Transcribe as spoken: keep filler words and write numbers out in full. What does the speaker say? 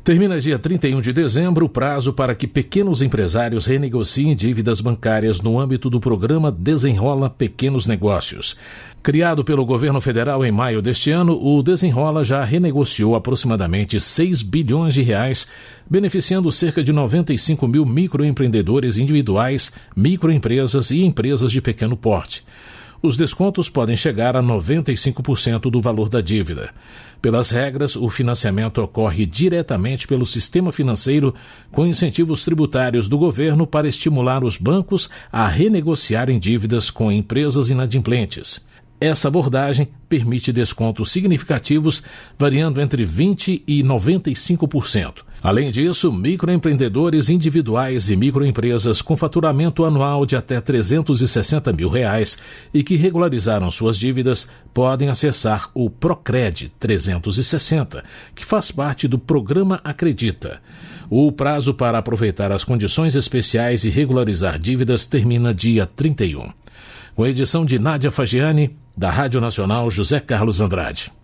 Termina dia trinta e um de dezembro o prazo para que pequenos empresários renegociem dívidas bancárias no âmbito do programa Desenrola Pequenos Negócios. Criado pelo governo federal em maio deste ano, o Desenrola já renegociou aproximadamente seis bilhões de reais, beneficiando cerca de noventa e cinco mil microempreendedores individuais, microempresas e empresas de pequeno porte. Os descontos podem chegar a noventa e cinco por cento do valor da dívida. Pelas regras, o financiamento ocorre diretamente pelo sistema financeiro, com incentivos tributários do governo para estimular os bancos a renegociarem dívidas com empresas inadimplentes. Essa abordagem permite descontos significativos, variando entre vinte por cento e noventa e cinco por cento. Além disso, microempreendedores individuais e microempresas com faturamento anual de até trezentos e sessenta mil reais e que regularizaram suas dívidas podem acessar o Procred trezentos e sessenta, que faz parte do programa Acredita. O prazo para aproveitar as condições especiais e regularizar dívidas termina dia trinta e um. Com a edição de Nádia Fagiani, da Rádio Nacional José Carlos Andrade.